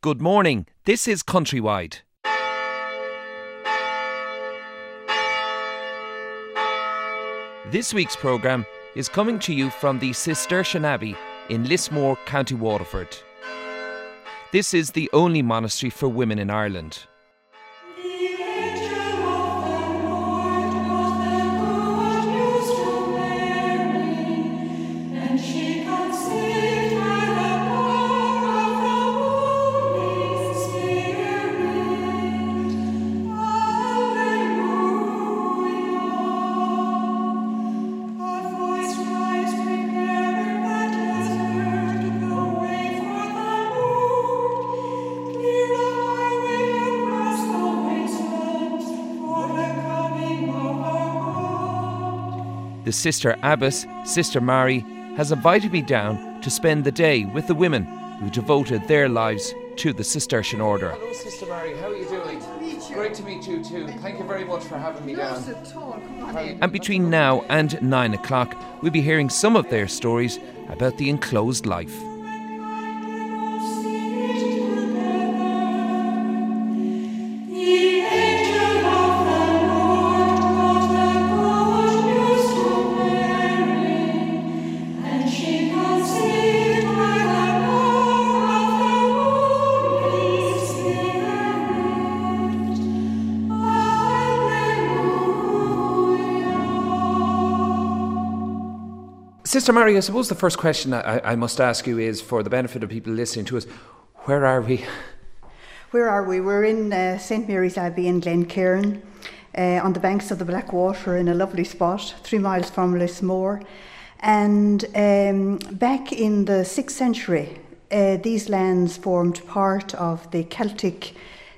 Good morning. This is Countrywide. This week's programme is coming to you from the Cistercian Abbey in Lismore, County Waterford. This is the only monastery for women in Ireland. The Sister Abbess, Sister Mary, has invited me down to spend the day with the women who devoted their lives to the Cistercian order. Hello, Sister Mary. How are you doing? Great to meet you too. Thank you very much for having me down. And between now and 9 o'clock, we'll be hearing some of their stories about the enclosed life. Sister Mary, I suppose the first question I must ask you is, for the benefit of people listening to us, where are we? Where are we? We're in St Mary's Abbey in Glencairn, on the banks of the Blackwater, in a lovely spot, 3 miles from Lismore. And back in the 6th century, these lands formed part of the Celtic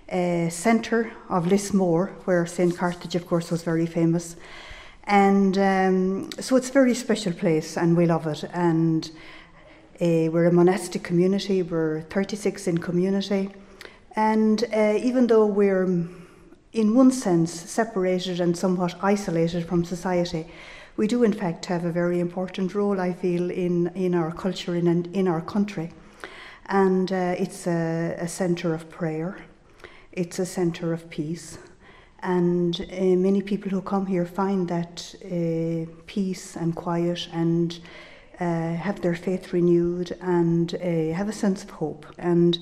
centre of Lismore, where St Carthage, of course, was very famous. And so it's a very special place, and we love it. And we're a monastic community. We're 36 in community. And even though we're, in one sense, separated and somewhat isolated from society, we do in fact have a very important role, I feel, in our culture and in our country. And it's a centre of prayer. It's a centre of peace. And many people who come here find that peace and quiet, and have their faith renewed, and have a sense of hope. And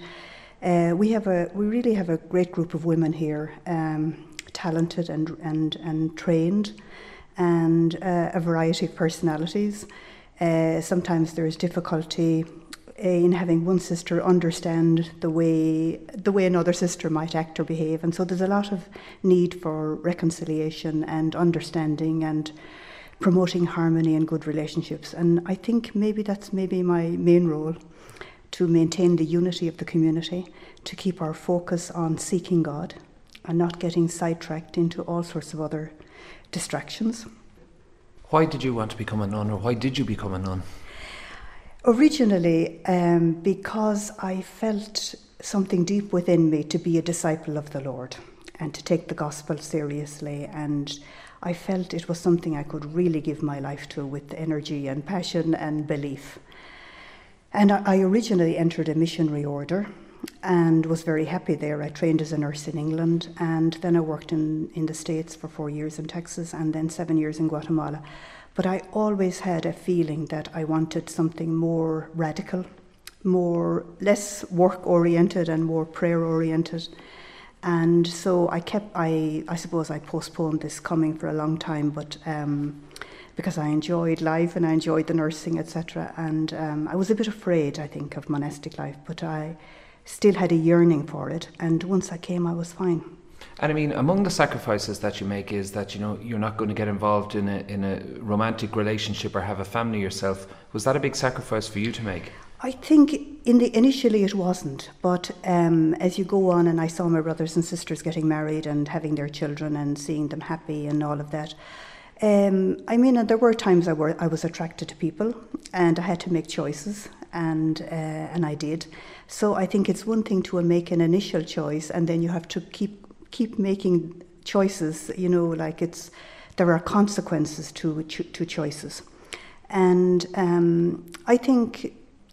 we really have a great group of women here, talented and trained, and a variety of personalities. Sometimes there is difficulty in having one sister understand the way another sister might act or behave, and so there's a lot of need for reconciliation and understanding and promoting harmony and good relationships. And I think that's my main role, to maintain the unity of the community, to keep our focus on seeking God and not getting sidetracked into all sorts of other distractions. Why did you want to become a nun, or why did you become a nun? Originally, because I felt something deep within me to be a disciple of the Lord and to take the gospel seriously, and I felt it was something I could really give my life to with energy and passion and belief. And I originally entered a missionary order and was very happy there. I trained as a nurse in England, and then I worked in the States for 4 years in Texas, and then 7 years in Guatemala. But I always had a feeling that I wanted something more radical, less work-oriented and more prayer-oriented. And so I suppose I postponed this coming for a long time, but because I enjoyed life and I enjoyed the nursing, etc. And I was a bit afraid, I think, of monastic life, but I still had a yearning for it. And once I came, I was fine. And I mean, among the sacrifices that you make is that, you're not going to get involved in a romantic relationship or have a family yourself. Was that a big sacrifice for you to make? I think initially it wasn't, but as you go on, and I saw my brothers and sisters getting married and having their children and seeing them happy and all of that. There were times I was attracted to people, and I had to make choices, and I did. So I think it's one thing to make an initial choice, and then you have to keep making choices. There are consequences to choices, and I think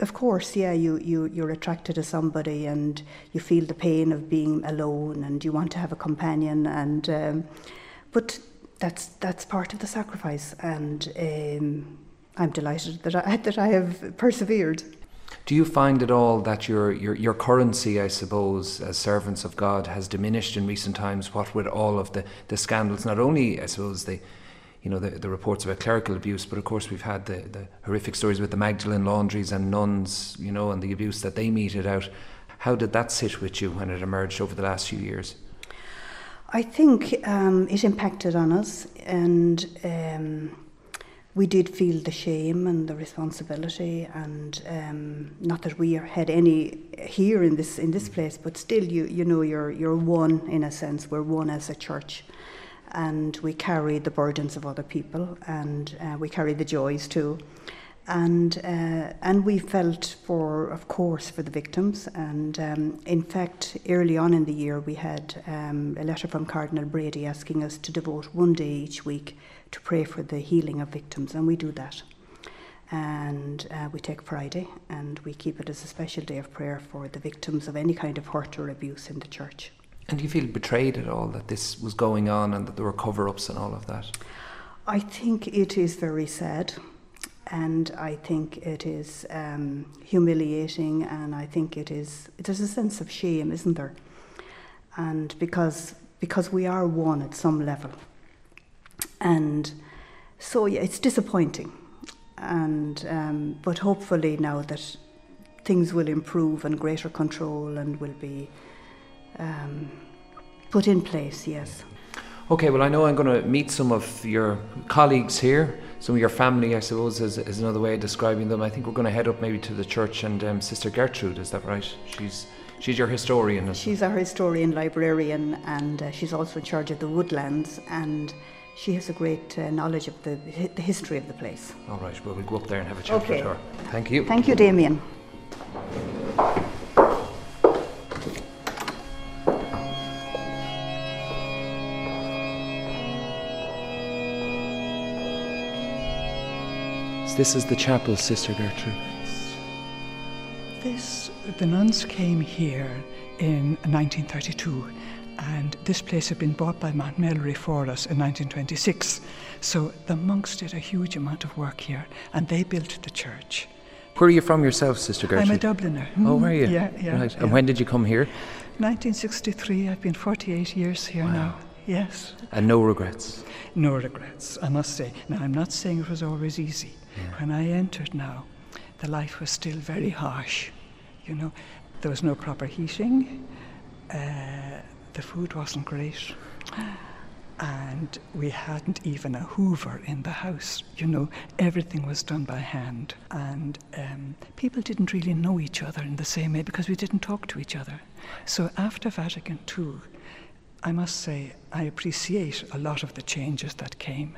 of course, yeah, you're attracted to somebody and you feel the pain of being alone and you want to have a companion, and but that's part of the sacrifice, and I'm delighted that I have persevered. Do you find at all that your currency, I suppose, as servants of God has diminished in recent times, what with all of the scandals, not only, I suppose, the reports about clerical abuse, but of course we've had the horrific stories with the Magdalene laundries and nuns, and the abuse that they meted out. How did that sit with you when it emerged over the last few years? I think it impacted on us, and we did feel the shame and the responsibility, and not that we had any here in this place, but still, you're one in a sense. We're one as a church, and we carry the burdens of other people, and we carry the joys too, and we felt of course, for the victims, and in fact, early on in the year, we had a letter from Cardinal Brady asking us to devote one day each week to pray for the healing of victims, and we do that. And we take Friday and we keep it as a special day of prayer for the victims of any kind of hurt or abuse in the church. And do you feel betrayed at all that this was going on and that there were cover-ups and all of that? I think it is very sad, and I think it is humiliating, and I think there's a sense of shame, isn't there? And because we are one at some level. And so, yeah, it's disappointing, and but hopefully now that things will improve and greater control and will be put in place, yes. Okay, well, I know I'm going to meet some of your colleagues here, some of your family, I suppose, is another way of describing them. I think we're going to head up maybe to the church, and Sister Gertrude, is that right? She's your historian. She's our historian, librarian, and she's also in charge of the woodlands, and she has a great knowledge of the history of the place. All right, well, we'll go up there and have a chat with her. Thank you. Thank you, Damien. This is the chapel, Sister Gertrude. The nuns came here in 1932. And this place had been bought by Mount Melleray for us in 1926. So the monks did a huge amount of work here, and they built the church. Where are you from yourself, Sister Gertrude? I'm a Dubliner. Oh, were you? Yeah. Right. And when did you come here? 1963. I've been 48 years here now. Yes. And no regrets? No regrets, I must say. Now, I'm not saying it was always easy. Yeah. When I entered now, the life was still very harsh. There was no proper heating. The food wasn't great, and we hadn't even a hoover in the house. Everything was done by hand, and people didn't really know each other in the same way because we didn't talk to each other. So after Vatican II, I must say I appreciate a lot of the changes that came.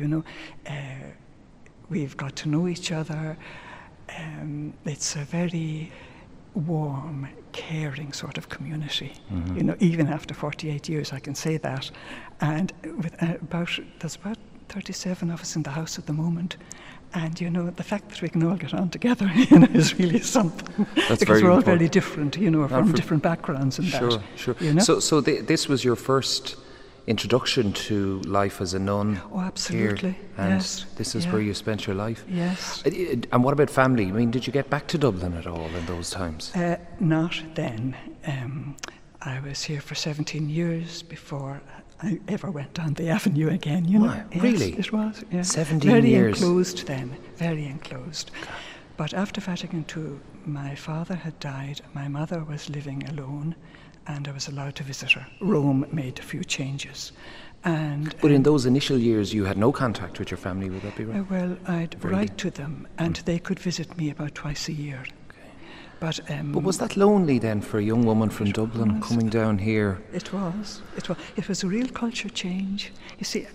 We've got to know each other. It's a very warm, caring sort of community. Mm-hmm. Even after 48 years, I can say that. And with there's about 37 of us in the house at the moment. And the fact that we can all get on together, is really something. That's because very we're all important. Very different, from different backgrounds and that. Sure. So this was your first introduction to life as a nun. Oh, absolutely. Here, and yes. This is where you spent your life. Yes. And what about family? I mean, did you get back to Dublin at all in those times? Not then. I was here for 17 years before I ever went down the avenue again. Wow, yes, really? It was. Yeah. 17 very years. Very enclosed then. Very enclosed. Okay. But after Vatican II, my father had died. My mother was living alone, and I was allowed to visit her. Rome made a few changes. But in those initial years, you had no contact with your family, would that be right? Well, I'd write to them, and they could visit me about twice a year. Okay. But was that lonely then for a young woman from Dublin coming down here? It was. It was a real culture change. You see,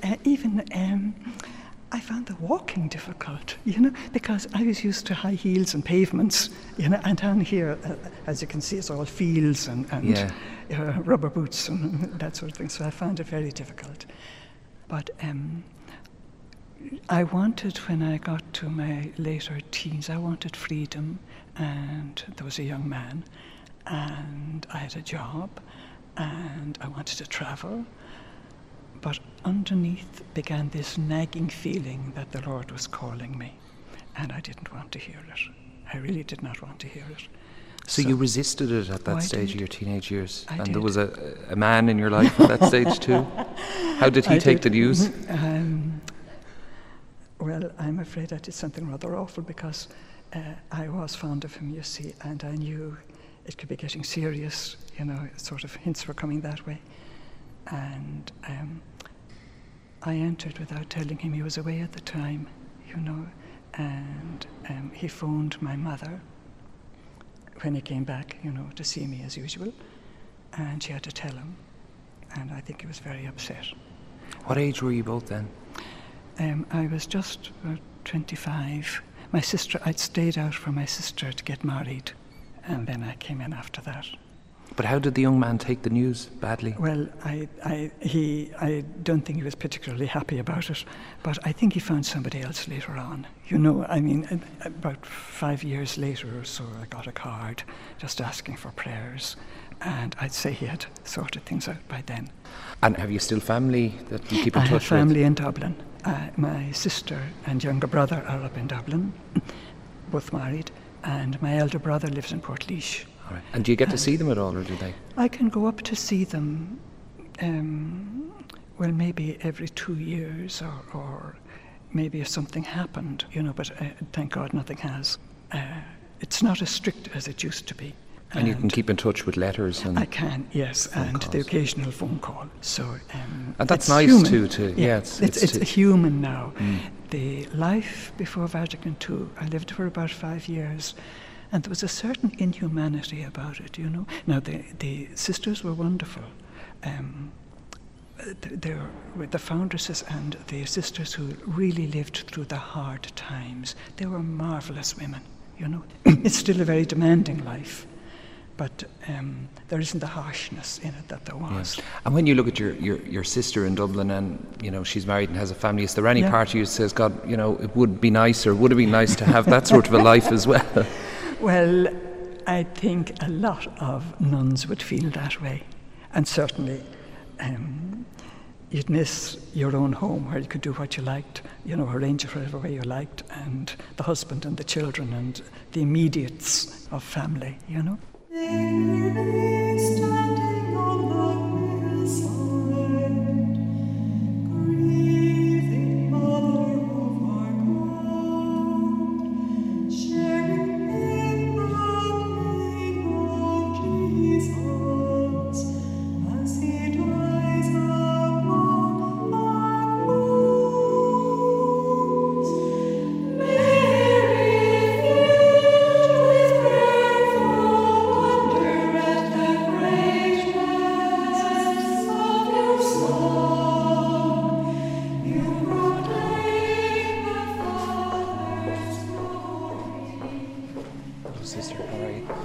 I found the walking difficult, because I was used to high heels and pavements, and down here, as you can see, it's all fields and rubber boots and that sort of thing. So I found it very difficult. But I wanted, when I got to my later teens, I wanted freedom, and there was a young man, and I had a job, and I wanted to travel. But underneath began this nagging feeling that the Lord was calling me, and I didn't want to hear it. I really did not want to hear it. So you resisted it at that stage of your teenage years? I and did. there was a man in your life at that stage too? How did he take the news? Well, I'm afraid I did something rather awful, because I was fond of him, you see, and I knew it could be getting serious, sort of hints were coming that way. And I entered without telling him. He was away at the time, and he phoned my mother when he came back, to see me as usual, and she had to tell him, and I think he was very upset. What age were you both then? I was just about 25. My sister, I'd stayed out for my sister to get married, and then I came in after that. But how did the young man take the news? Badly? Well, I don't think he was particularly happy about it, but I think he found somebody else later on. About 5 years later or so, I got a card just asking for prayers, and I'd say he had sorted things out by then. And have you still family that you keep in touch with? I have family in Dublin. My sister and younger brother are up in Dublin, both married, and my elder brother lives in Portlaoise. All right. And do you get to see them at all, or do they? I can go up to see them, maybe every 2 years, or maybe if something happened, but thank God nothing has. It's not as strict as it used to be. And you can keep in touch with letters? And I can, yes, and the occasional phone call. So, and that's nice human. too. It's human now. The life before Vatican II, I lived for about 5 years, and there was a certain inhumanity about it, Now, the sisters were wonderful. They were the foundresses and the sisters who really lived through the hard times. They were marvellous women, It's still a very demanding life, but there isn't the harshness in it that there was. Yeah. And when you look at your sister in Dublin, and she's married and has a family, is there any part of you that says, God, it would be nice, or would have been nice to have that sort of a life as well? Well, I think a lot of nuns would feel that way, and certainly you'd miss your own home where you could do what you liked, arrange it whatever way you liked, and the husband and the children and the immediates of family, Standing on the hillside, grieving Mother of our God, sharing in the pain of Jesus as he dies upon the cross. Mary, filled with prayerful wonder at the greatness of your Son, you proclaim the Father's glory. Hello, sister. How are you?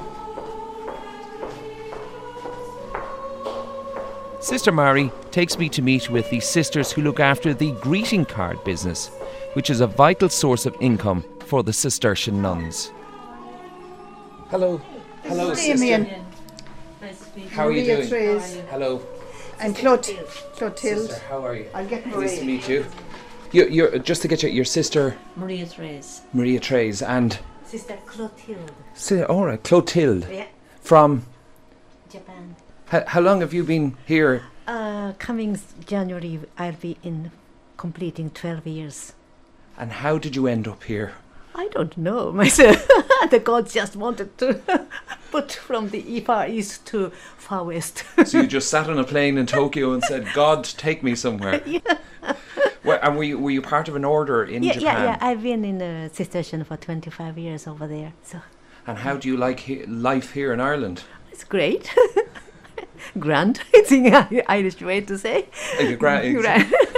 Sister Mary takes me to meet with the sisters who look after the greeting card business, which is a vital source of income for the Cistercian nuns. Hello. Hello, Damien. sister. How are you Maria doing? Therese Hello. and Clotilde. Sister, how are you? I'll get Nice to Marie. meet you. You're just to get your sister Maria Therese. Maria Therese and Sister Clotilde. all right, Clotilde Yeah, from. Japan. How long have you been here? Coming January, I'll be completing 12 years. And how did you end up here? I don't know myself. The gods just wanted to put from the far east to far west. So you just sat on a plane in Tokyo and said, "God, take me somewhere." Yeah. And were you part of an order in Japan? Yeah. I've been in a Cistercian for 25 years over there. So And how do you like life here in Ireland? it's great. Grand, it's an Irish way to say. Grand. Grand.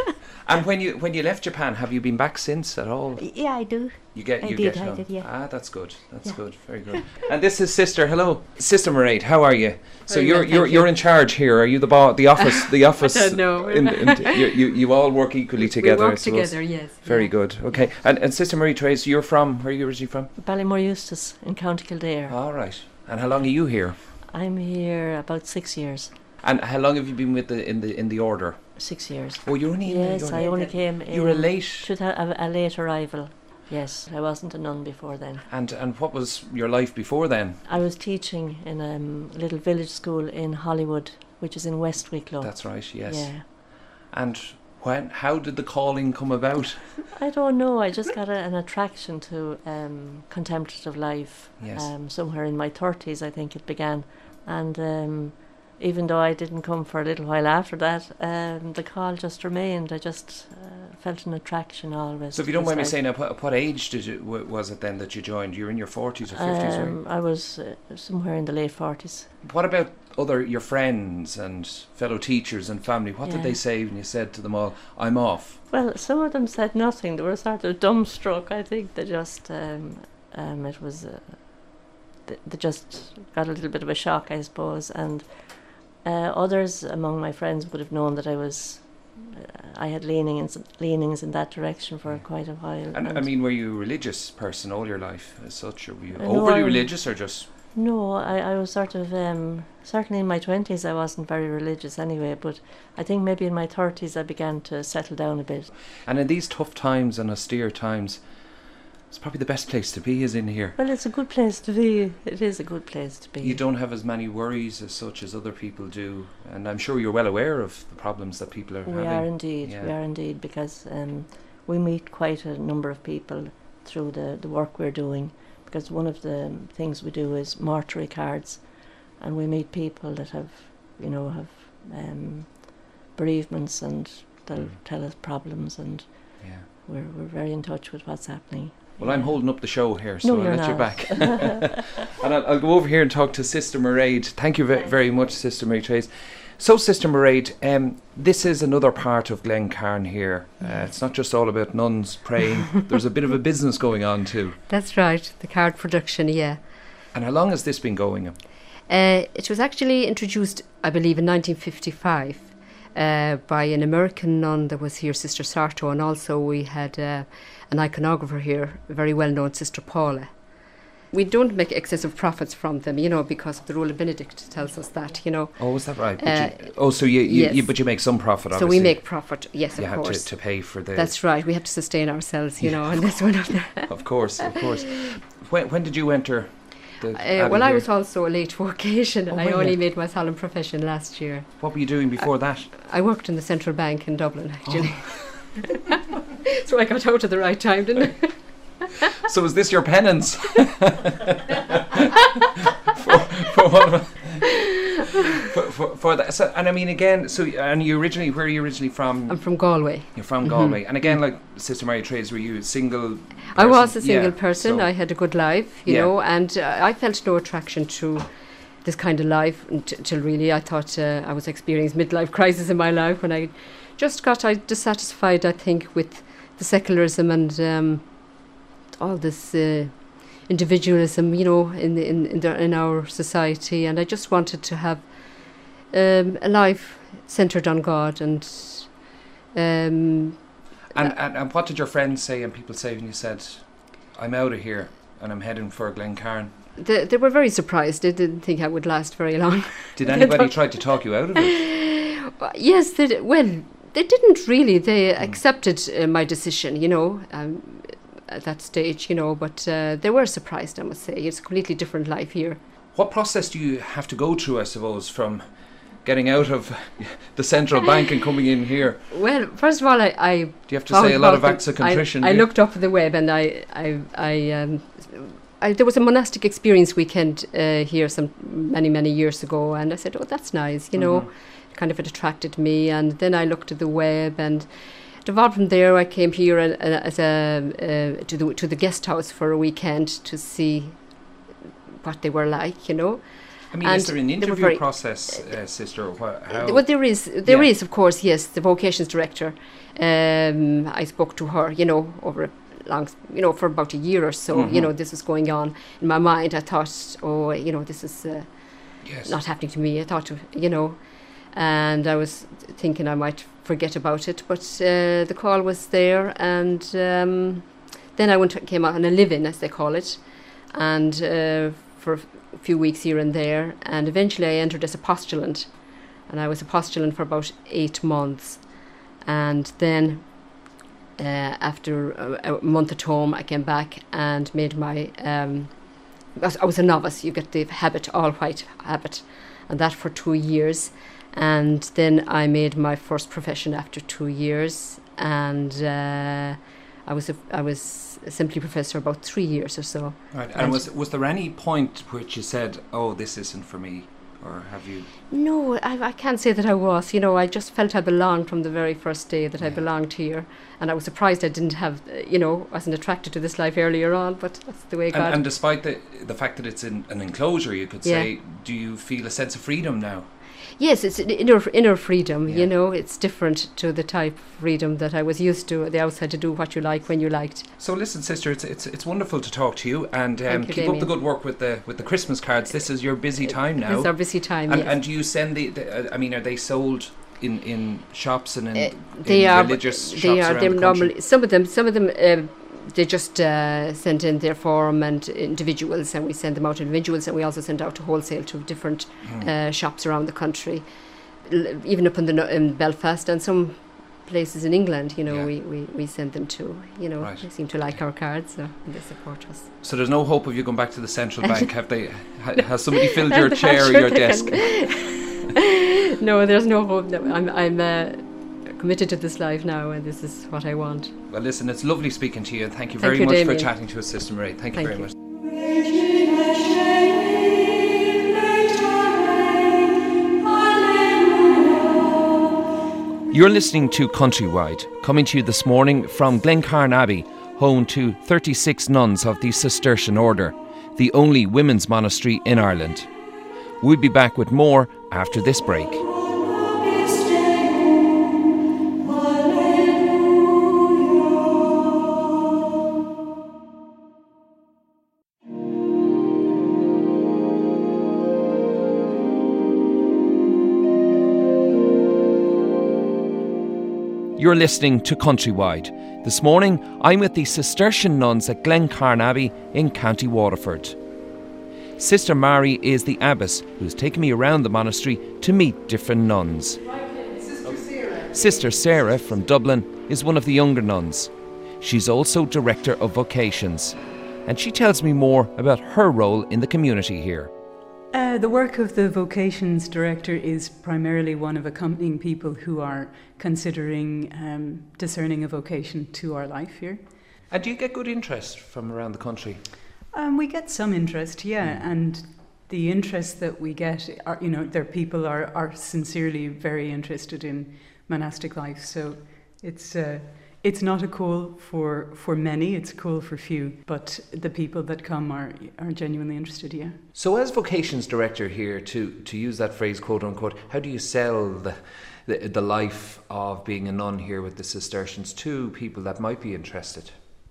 And when you left Japan, have you been back since at all? Yeah, I do. You get I you did, get I home. did, yeah. Ah, that's good. That's Yeah. good. Very good. And this is Sister. Hello, Sister Mairead. How are you? So Very you're well, you're thank you're you. in charge here. Are you the office? The office. don't know. You all work equally together. We I work suppose. together, yes. Very yeah. good. Okay. And Sister Marie Therese, you're from? Where are you originally from? Ballymore Eustace in County Kildare. All right. And how long are you here? I'm here about 6 years. And how long have you been with in the order? 6 years. Oh, you're only Yes, I only came in. You were late. A late arrival. Yes, I wasn't a nun before then. And what was your life before then? I was teaching in a little village school in Hollywood, which is in West Wicklow. That's right. Yes. Yeah. And how did the calling come about? I don't know. I just got an attraction to contemplative life. Yes. Somewhere in my 30s, I think it began. And even though I didn't come for a little while after that, the call just remained. I just felt an attraction always. So if you to don't mind me this saying, at what age was it then that you joined? You were in your 40s or 50s, right? I was somewhere in the late 40s. What about your friends and fellow teachers and family? What did Yeah. they say when you said to them all, I'm off? Well, some of them said nothing. They were sort of dumbstruck. I think they just it was they just got a little bit of a shock, I suppose. And others among my friends would have known that I had leanings in that direction for quite a while. And I mean, were you a religious person all your life as such? Or were you No, overly I'm- religious or just... No, I was sort of certainly in my 20s I wasn't very religious anyway, but I think maybe in my 30s I began to settle down a bit. And in these tough times and austere times, it's probably the best place to be is in here. Well, it's a good place to be. It is a good place to be. You don't have as many worries as such as other people do, and I'm sure you're well aware of the problems that people are having. We are indeed, Yeah. we are indeed, because we meet quite a number of people through the work we're doing, because one of the things we do is mortuary cards, and we meet people that have bereavements, and they'll tell us problems, and Yeah. we're very in touch with what's happening. Well, I'm holding up the show here, so No, I'll you're let you not. back. And I'll go over here and talk to Sister Mairead. Thank you very much, Sister Mary Therese. So, Sister Mairead, this is another part of Glencairn here. It's not just all about nuns praying. There's a bit of a business going on too. That's right, the card production, yeah. And how long has this been going? It was actually introduced, I believe, in 1955 by an American nun that was here, Sister Sarto, and also we had an iconographer here, a very well-known Sister Paula. We don't make excessive profits from them, because of the rule of Benedict tells us that, Oh, is that right? So you yes. but you make some profit, So obviously. we make profit, yes, You of have course. to pay for the... That's right, we have to sustain ourselves, and that's one of the... Of course. When did you enter the abbey well, I here? was also a late vocation. Oh, I were you? only made my solemn profession last year. What were you doing before that? I worked in the Central Bank in Dublin, actually. Oh. So I got out at the right time, didn't I? So is this your penance? for that? So, and I mean, again, where are you originally from? I'm from Galway. You're from Galway. And again, like Sister Mary Therese, were you a single person? I was a single Yeah, person. so- I had a good life, and I felt no attraction to this kind of life until really I thought I was experiencing midlife crisis in my life when I just got dissatisfied, I think, with the secularism and all this individualism, in our society, and I just wanted to have a life centred on God and. And what did your friends say and people say when you said, I'm out of here and I'm heading for Glencairn? They were very surprised. They didn't think I would last very long. Did anybody try to talk you out of it? Yes, they didn't really. They accepted my decision, at that stage, but they were surprised, I must say. It's a completely different life here. What process do you have to go through, I suppose, from getting out of the central bank and coming in here? Well, first of all, Do you have to say a lot of acts of contrition? I looked up the web, and there was a monastic experience weekend here many years ago, and I said, oh, that's nice, kind of it attracted me, and then I looked at the web, and devolved from there. I came here as to the guest house for a weekend to see what they were like, I mean, And is there an they were interview very- process, sister? Or how? Well, there is, of course, yes. The vocations director. I spoke to her, over a long, for about a year or so. Mm-hmm. This was going on in my mind. I thought, this is Yes. not happening to me. I thought, and I was thinking I might forget about it, but the call was there, and then I came out on a live-in, as they call it, and for a few weeks here and there, and eventually I entered as a postulant, and I was a postulant for about 8 months, and then after a month at home, I came back and made my. I was a novice. You get the habit, all white habit, and that for 2 years. And then I made my first profession after 2 years, and I was simply professor about 3 years or so. Right. And was there any point which you said, "Oh, this isn't for me," or have you? No, I can't say that I was. I just felt I belonged from the very first day that I belonged here, and I was surprised I didn't have, wasn't attracted to this life earlier on. But that's the way God. And despite the fact that it's in an enclosure, you could say, do you feel a sense of freedom now? Yes, it's an inner freedom, Yeah. It's different to the type of freedom that I was used to at the outside, to do what you like when you liked. So listen, sister, it's wonderful to talk to you, and Thank you, keep up the Damien. good work with the Christmas cards. This is your busy time now. It's our busy time, and, yes. and do you send I mean, are they sold in shops and in They are religious shops They are. around They're the country? normally some of them. They just send in their form and individuals, and we send them out individuals, and we also send out to wholesale to different shops around the country, even up in Belfast and some places in England. Yeah. We send them to. Right. They seem to like our cards, so they support us. So there's no hope of you going back to the central bank? Have they? Has somebody filled your I'm chair or sure your they desk? No, there's no hope. No, I'm committed to this life now, and this is what I want. Well, listen, it's lovely speaking to you, and thank you Thank very you, much for Damien. chatting to us, Sister Marie. Thank you Thank very you. much. Regina Shelley, Hallelujah. You're listening to Countrywide, coming to you this morning from Glencairn Abbey, home to 36 nuns of the Cistercian Order, the only women's monastery in Ireland. We'll be back with more after this break. You're listening to Countrywide. This morning, I'm with the Cistercian nuns at Glencairn Abbey in County Waterford. Sister Mary is the abbess who's taken me around the monastery to meet different nuns. Sister Sarah from Dublin is one of the younger nuns. She's also Director of Vocations, and she tells me more about her role in the community here. The work of the Vocations Director is primarily one of accompanying people who are considering discerning a vocation to our life here. And do you get good interest from around the country? We get some interest, yeah, and the interest that we get are, their people are sincerely very interested in monastic life. So it's not a call for many, it's a call for few, but the people that come are genuinely interested, yeah. So as Vocations Director here, to use that phrase, quote unquote, how do you sell the life of being a nun here with the Cistercians to people that might be interested?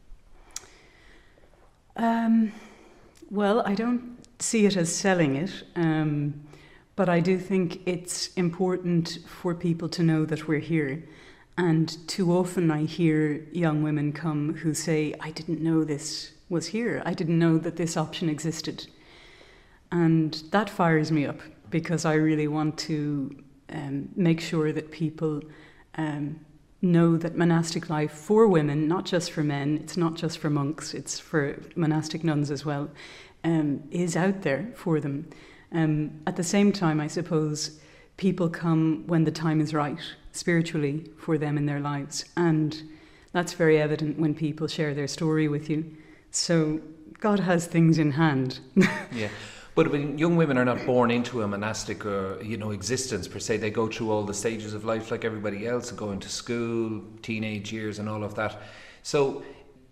Well, I don't see it as selling it, but I do think it's important for people to know that we're here. And too often I hear young women come who say, I didn't know this was here. I didn't know that this option existed. And that fires me up, because I really want to make sure that people know that monastic life for women, not just for men, it's not just for monks, it's for monastic nuns as well, is out there for them. At the same time, I suppose, people come when the time is right, spiritually, for them in their lives. And that's very evident when people share their story with you. So God has things in hand. Yeah. But when young women are not born into a monastic existence per se, they go through all the stages of life like everybody else, going to school, teenage years and all of that. So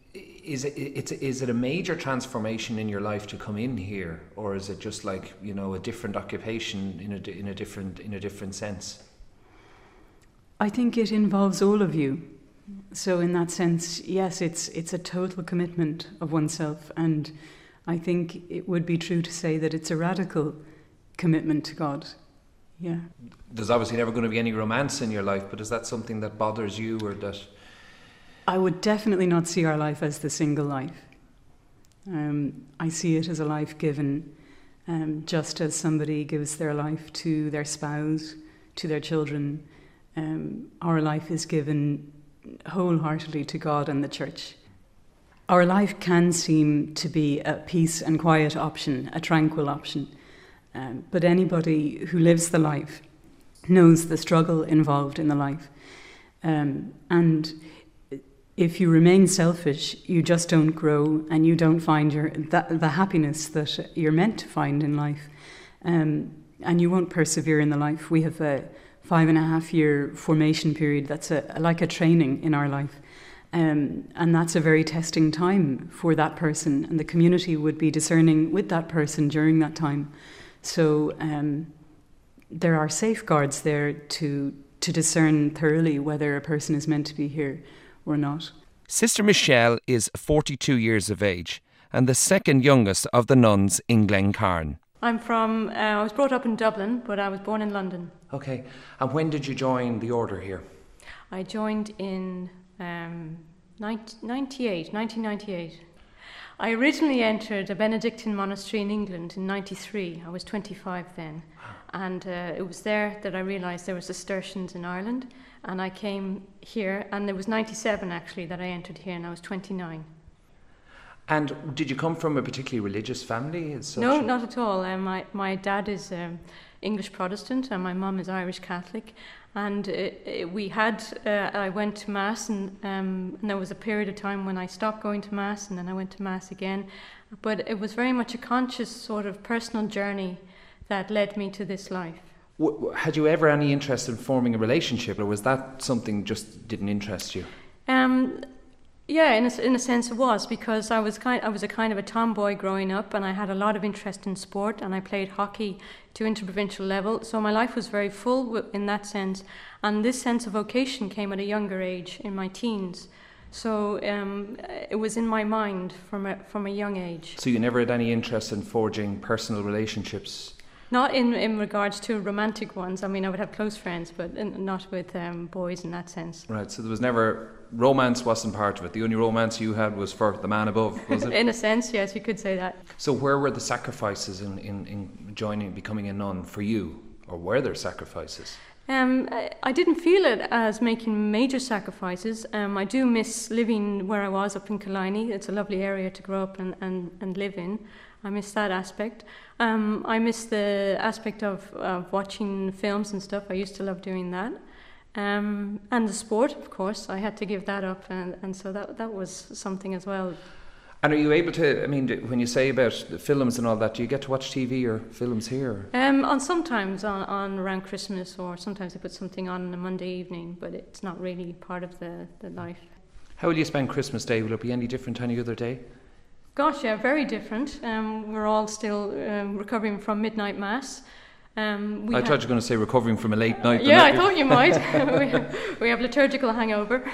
is it a major transformation in your life to come in here, or is it just like, you know, a different occupation in a different sense? I think it involves all of you. So in that sense, yes, it's a total commitment of oneself, and I think it would be true to say that it's a radical commitment to God. Yeah. There's obviously never going to be any romance in your life, but is that something that bothers you, or that? I would definitely not see our life as the single life. I see it as a life given, just as somebody gives their life to their spouse, to their children. Our life is given wholeheartedly to God and the church. Our life can seem to be a peace and quiet option, a tranquil option. But anybody who lives the life knows the struggle involved in the life. And if you remain selfish, you just don't grow, and you don't find the happiness that you're meant to find in life. And you won't persevere in the life. We have a 5.5-year formation period that's like a training in our life. And that's a very testing time for that person, and the community would be discerning with that person during that time. So there are safeguards there to discern thoroughly whether a person is meant to be here or not. Sister Michelle is 42 years of age and the second youngest of the nuns in Glencairn. I'm from, I was brought up in Dublin, but I was born in London. Okay, and when did you join the order here? I joined in 1998. I originally entered a Benedictine monastery in England in 93. I was 25 then. And it was there that I realised there were Cistercians in Ireland. And I came here, and it was 97 actually that I entered here, and I was 29. And did you come from a particularly religious family? No, not at all. My dad is English Protestant, and my mum is Irish Catholic. And I went to Mass, and there was a period of time when I stopped going to Mass, and then I went to Mass again. But it was very much a conscious sort of personal journey that led me to this life. Had you ever any interest in forming a relationship, or was that something just didn't interest you? Yeah, in a sense it was, because I was a kind of a tomboy growing up, and I had a lot of interest in sport, and I played hockey to interprovincial level, so my life was very full in that sense, and this sense of vocation came at a younger age, in my teens. So it was in my mind from a young age. So you never had any interest in forging personal relationships? Not in regards to romantic ones. I mean, I would have close friends, but not with boys in that sense. Right, so there was never... Romance wasn't part of it. The only romance you had was for the man above, was it? In a sense, yes, you could say that. So where were the sacrifices in becoming a nun for you? Or were there sacrifices? I didn't feel it as making major sacrifices. I do miss living where I was up in Killiney. It's a lovely area to grow up and live in. I miss that aspect. I miss the aspect of watching films and stuff. I used to love doing that. And the sport, of course, I had to give that up, and so that was something as well. And are you able to, I mean, when you say about the films and all that, do you get to watch TV or films here? Sometimes on around Christmas, or sometimes I put something on a Monday evening, but it's not really part of the life. How will you spend Christmas Day? Will it be any different to any other day? Gosh, yeah, very different. We're all still recovering from midnight mass. I thought you were going to say recovering from a late night. Yeah, I thought you might. we have liturgical hangover.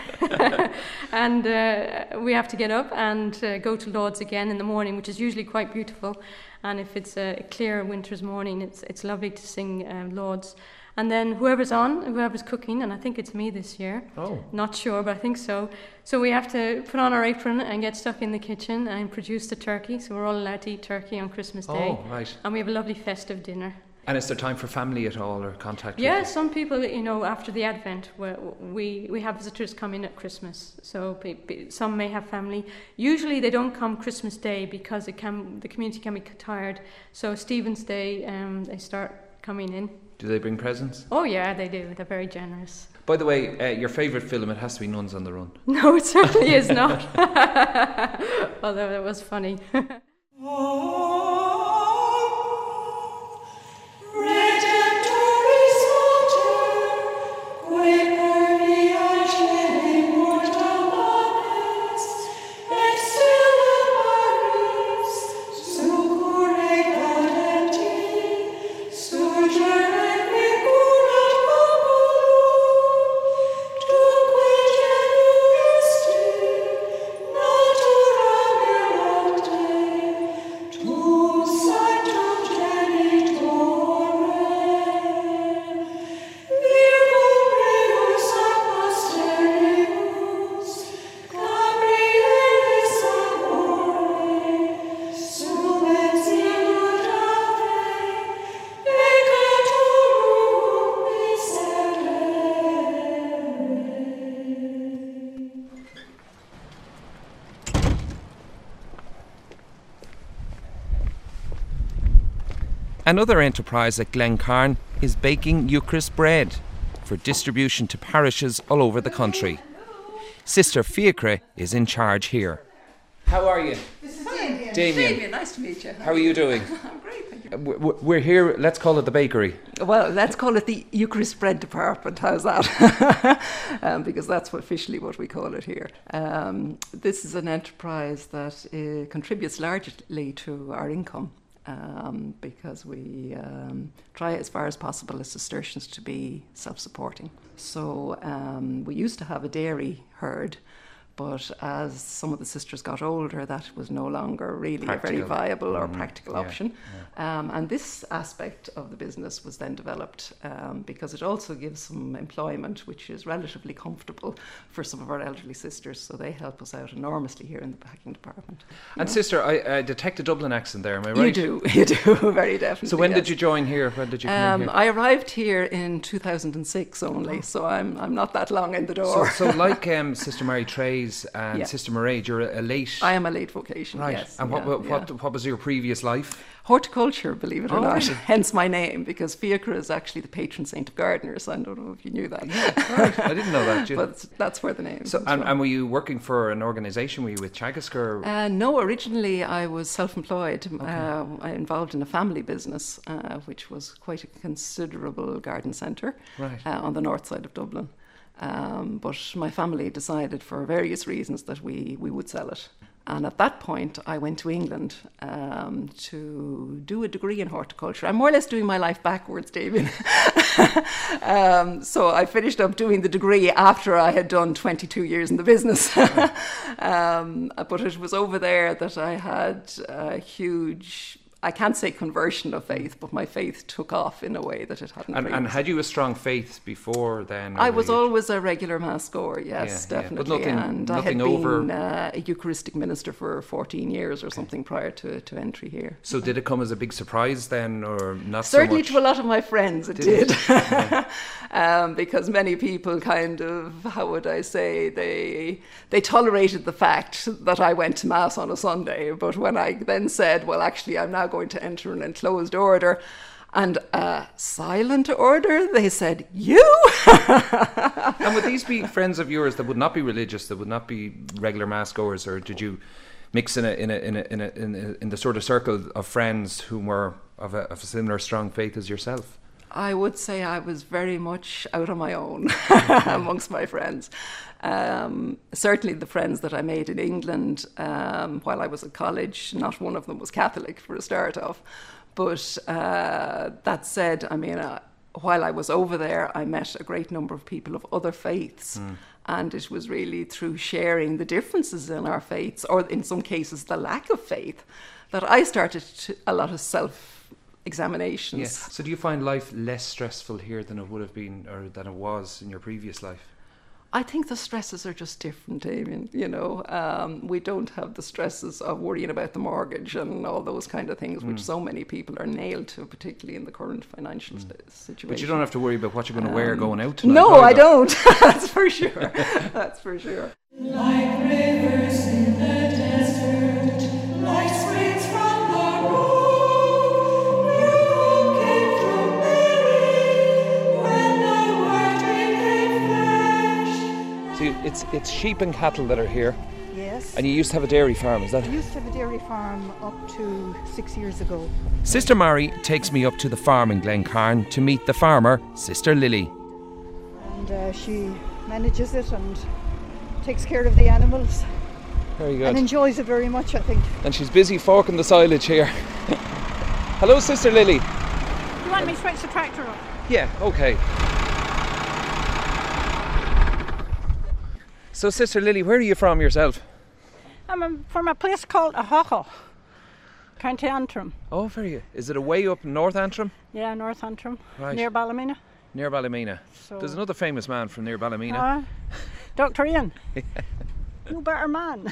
And we have to get up and go to Lauds again in the morning, which is usually quite beautiful. And if it's a clear winter's morning, it's lovely to sing Lauds. And then whoever's cooking, and I think it's me this year. Oh. Not sure, but I think so. So we have to put on our apron and get stuck in the kitchen and produce the turkey. So we're all allowed to eat turkey on Christmas Day. Oh, right. And we have a lovely festive dinner. And is there time for family at all, or contact? Yeah, some people, after the Advent, we have visitors come in at Christmas. So some may have family. Usually they don't come Christmas Day because the community can be tired. So Stephen's Day, they start coming in. Do they bring presents? Oh yeah, they do. They're very generous. By the way, your favourite film, it has to be Nuns on the Run. No, it certainly is not. Although it was funny. Excelsis Another enterprise at Glencairn is baking Eucharist bread for distribution to parishes all over the country. Sister Fiacre is in charge here. How are you? This is Damien. Damien, nice to meet you. how are you doing? I'm great, thank you. We're here, let's call it the bakery. Well, let's call it the Eucharist bread department. How's that? Because that's officially what we call it here. This is an enterprise that contributes largely to our income. Because we try as far as possible as Cistercians to be self-supporting. So we used to have a dairy herd, but as some of the sisters got older, that was no longer really a very viable or practical option. And this aspect of the business was then developed because it also gives some employment, which is relatively comfortable for some of our elderly sisters. So they help us out enormously here in the packing department. And sister, I detect a Dublin accent there, am I right? You do, very definitely. So when did you join here? When did you come in here? I arrived here in 2006 only, so I'm not that long in the door. So like Sister Mary Trays and Sister Mairead, you're a late... I am a late vocation, right. Yes. And what was your previous life? Horticulture, believe it or not, really? Hence my name, because Fiacre is actually the patron saint of gardeners. I don't know if you knew that. Yeah, right. I didn't know that. But that's where the name comes from. And were you working for an organisation? Were you with Teagasc? No, originally I was self-employed. I involved in a family business, which was quite a considerable garden centre on the north side of Dublin. But my family decided for various reasons that we would sell it. And at that point, I went to England to do a degree in horticulture. I'm more or less doing my life backwards, David. So I finished up doing the degree after I had done 22 years in the business. But it was over there that I had a huge... I can't say conversion of faith, but my faith took off in a way that it hadn't. And had you a strong faith before then? I was always a regular mass goer, yes, definitely. But and I had been a Eucharistic minister for 14 years or something prior to entry here. So did it come as a big surprise then, or not Certainly so much? To a lot of my friends it did. Because many people kind of, how would I say, they tolerated the fact that I went to Mass on a Sunday. But when I then said, well, actually, I'm now going to enter an enclosed order and a silent order, they said, you? And would these be friends of yours that would not be religious, that would not be regular mass goers, or did you mix in the sort of circle of friends who were of a similar strong faith as yourself? I would say I was very much out on my own amongst my friends. Certainly the friends that I made in England while I was at college, not one of them was Catholic for a start off. But that said, I mean, while I was over there, I met a great number of people of other faiths. And it was really through sharing the differences in our faiths, or in some cases the lack of faith, that I started a lot of self-examinations. Yeah. So do you find life less stressful here than it would have been, or than it was in your previous life? I think the stresses are just different, Damien. You know, we don't have the stresses of worrying about the mortgage and all those kind of things, which so many people are nailed to, particularly in the current financial situation. But you don't have to worry about what you're going to wear going out tonight. No, I don't. That's for sure. That's for sure. Like rivers in the desert, like springs from the rock, you came from Mary when the Word became flesh. So it's sheep and cattle that are here. Yes. And you used to have a dairy farm, is that? I used to have a dairy farm up to 6 years ago. Sister Mary takes me up to the farm in Glencairn to meet the farmer, Sister Lily. And she manages it and takes care of the animals. Very good. And enjoys it very much, I think. And she's busy forking the silage here. Hello, Sister Lily. You want me to switch the tractor on? Yeah, okay. So, Sister Lily, where are you from yourself? I'm from a place called Ahocho, County Antrim. Oh, very good. Is it away up in North Antrim? Yeah, North Antrim, Right. near Ballymena. Near Ballymena. So, There's another famous man from near Ballymena. Dr. Ian. You better man.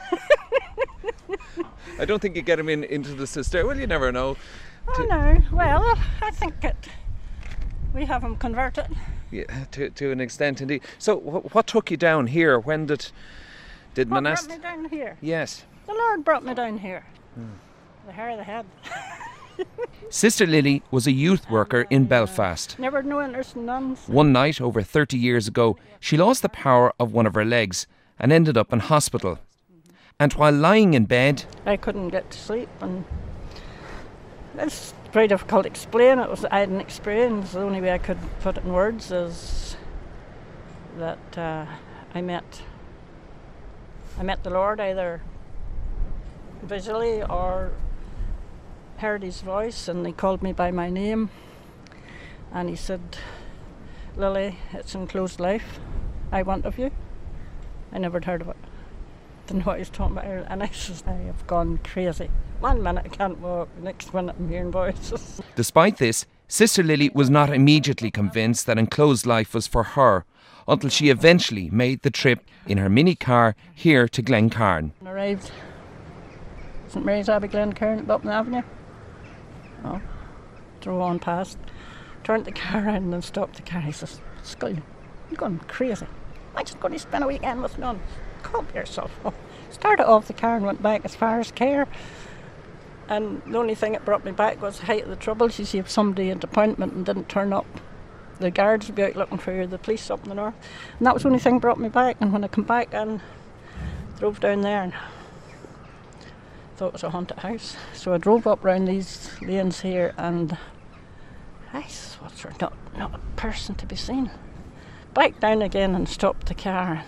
I don't think you get him into the sister. Well, you never know. Oh no, well, I think we have him converted. Yeah, to an extent indeed. So what took you down here? When did What monastic? brought me down here? Yes. The Lord brought me down here. The hair of the head. Sister Lily was a youth worker in Belfast. Never knew interest in nuns. One night, over 30 years ago, she lost the power of one of her legs and ended up in hospital. And while lying in bed, I couldn't get to sleep, and it's very difficult to explain. I had an experience. The only way I could put it in words is that I met the Lord either visually or heard his voice, and he called me by my name, and he said, "Lily, it's enclosed life. I want of you." I never heard of it. Didn't know what he was talking about, and I says, "I have gone crazy. 1 minute I can't walk, next minute I'm hearing voices." Despite this, Sister Lily was not immediately convinced that enclosed life was for her, until she eventually made the trip in her mini car here to Glencairn. Arrived St Mary's Abbey, Glencairn, at Buckman Avenue. Oh, drove on past, turned the car around and stopped the car. He says, "Scullion, you're going crazy. I'm just going to spend a weekend with nuns. Calm yourself." Oh, started off the car and went back as far as Care. And the only thing that brought me back was the height of the troubles. You see, if somebody had an appointment and didn't turn up, the guards would be out looking for you, the police up in the north. And that was the only thing that brought me back. And when I come back and drove down there and thought it was a haunted house. So I drove up round these lanes here, and I was not a person to be seen. Back down again and stopped the car,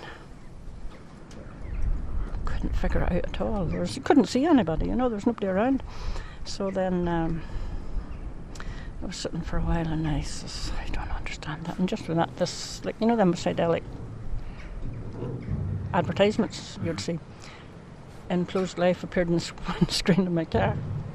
and couldn't figure it out at all. You couldn't see anybody, there was nobody around. So then I was sitting for a while, and I says, "I don't understand that." And just when that, this, like, them psychedelic advertisements you'd see, Enclosed Life appeared on the screen of my car.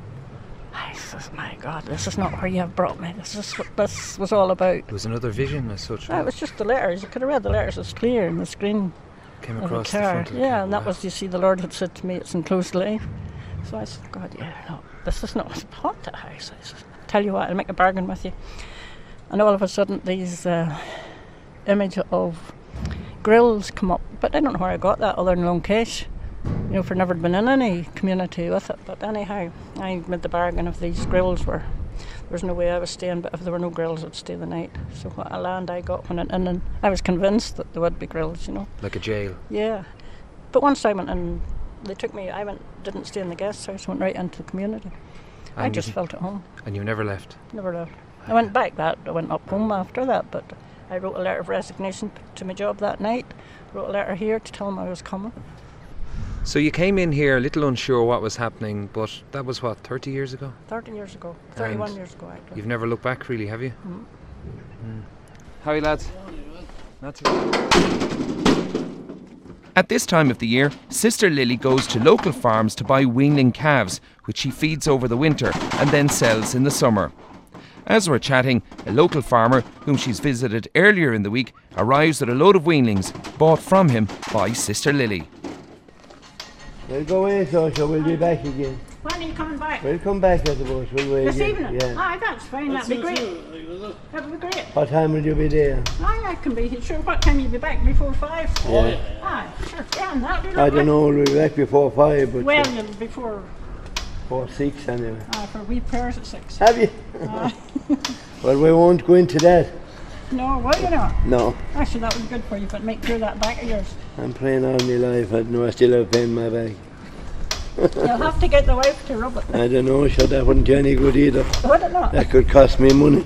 I says, "My God, this is not where you have brought me. This is what this was all about." It was another vision as such. It was just the letters. You could have read the letters. It's clear in the screen Came of across the the car. front of the car. And that Wow. was, you see, the Lord had said to me, "It's Enclosed Life." So I said, "God, no, this is not a haunted house." I said, "Tell you what, I'll make a bargain with you." And all of a sudden, these image of grills come up. But I don't know where I got that other than Long Case. For never been in any community with it. But anyhow, I made the bargain if these grills were, there was no way I was staying, but if there were no grills, I'd stay the night. So what a land I got when I went in, and I was convinced that there would be grills, Like a jail. Yeah. But once I went in, they took me, didn't stay in the guest house, went right into the community. I just felt at home. And you never left? Never left. I went back I went up home after that, but I wrote a letter of resignation to my job that night, wrote a letter here to tell them I was coming. So you came in here a little unsure what was happening, but that was what, 30 years ago? 30 years ago, 31 years ago actually. You've never looked back really, have you? Mm. How are you, lads? Not too bad. At this time of the year, Sister Lily goes to local farms to buy weanling calves, which she feeds over the winter and then sells in the summer. As we're chatting, a local farmer, whom she's visited earlier in the week, arrives with a load of weanlings bought from him by Sister Lily. We'll go away, so we'll be back again. When are you coming back? We'll come back, I suppose. We'll wait This again. evening? Yeah. Aye, that's fine, that'd be great. That would be great. What time will you be there? Aye, I can be here. Sure, what time will you be back? Before 5? Yeah. Aye, sure. Yeah, and that'll be I lovely. don't know, we'll be back before 5, but Well, you'll be before 6 anyway. for wee pairs at 6. Have you? Aye. Well, we won't go into that. No, will you not? No. Actually, that would be good for you, but make sure that back of yours. I'm praying all my life. I know I still have pain in my back. You'll have to get the wife to rub it. I don't know, sure, that wouldn't do any good either. Would it not? That could cost me money.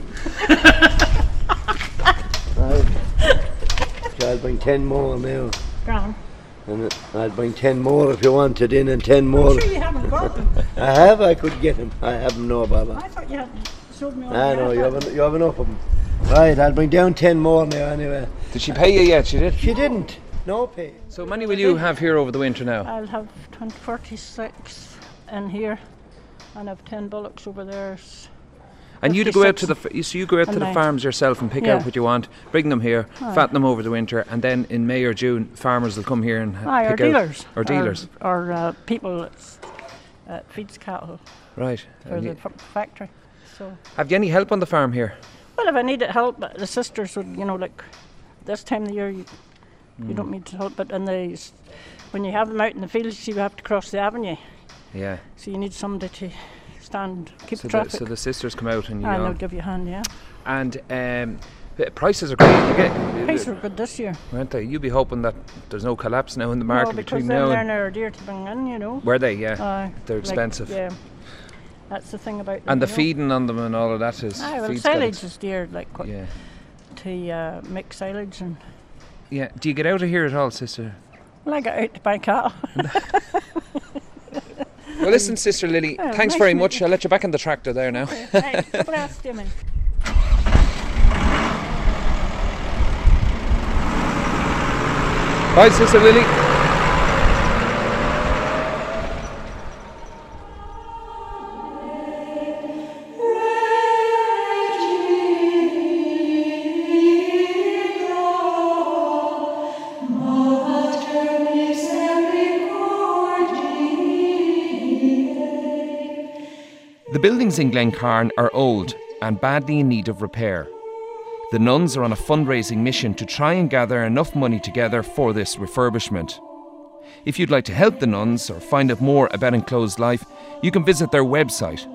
Right. So I'll bring 10 more now. Grand. And I'll bring 10 more if you wanted in, and 10 more. I'm sure you haven't got them. I have, I could get them. I have them, no bother. I thought you had sold me all I the know, other. you have enough of them. Right, I'll bring down 10 more now anyway. Did she pay you yet? She did? She didn't. No pay. So how many will you have here over the winter now? I'll have 46 in here, and I've 10 bullocks over there. And you go out to 56 you go out to and the 9. farms yourself and pick Yeah. out what you want, bring them here, Aye. fatten them over the winter, and then in May or June, farmers will come here and Aye, pick or out. dealers. Or dealers. Or people that feeds cattle Right. for And the you- factory. So, have you any help on the farm here? well, if I needed help, the sisters would, like this time of the year, you don't need help, but when you have them out in the fields, you have to cross the avenue. Yeah. So you need somebody to stand, keep So traffic. so the sisters come out and you And all- they'll give you a hand, yeah. And the prices are great. Prices are good this year. Aren't they? You'd be hoping that there's no collapse now in the market No, because between then now they're and... near dear to bring in, you know. Were they? Yeah. They're like, expensive. yeah. That's the thing about them. And the you know. feeding on them and all of that is... Well, feed's got silage ex- is dear, like Yeah. to make silage and... Yeah. Do you get out of here at all, sister? Well, I got out to buy cattle. Well, listen, Sister Lily, Oh, thanks nice very to meet much. you. I'll let you back in the tractor there now. Hey, what else do you mean? Bye, Sister Lily. The buildings in Glencairn are old and badly in need of repair. The nuns are on a fundraising mission to try and gather enough money together for this refurbishment. If you'd like to help the nuns or find out more about Enclosed Life, you can visit their website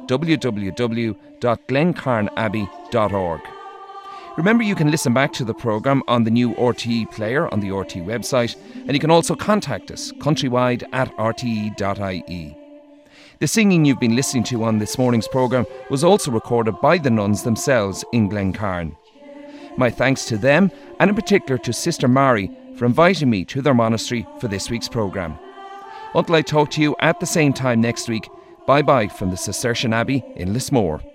www.glencairnabbey.org. Remember, you can listen back to the programme on the new RTE player on the RTE website, and you can also contact us countrywide at rte.ie. The singing you've been listening to on this morning's programme was also recorded by the nuns themselves in Glencairn. My thanks to them, and in particular to Sister Mary, for inviting me to their monastery for this week's programme. Until I talk to you at the same time next week, bye-bye from the Cistercian Abbey in Lismore.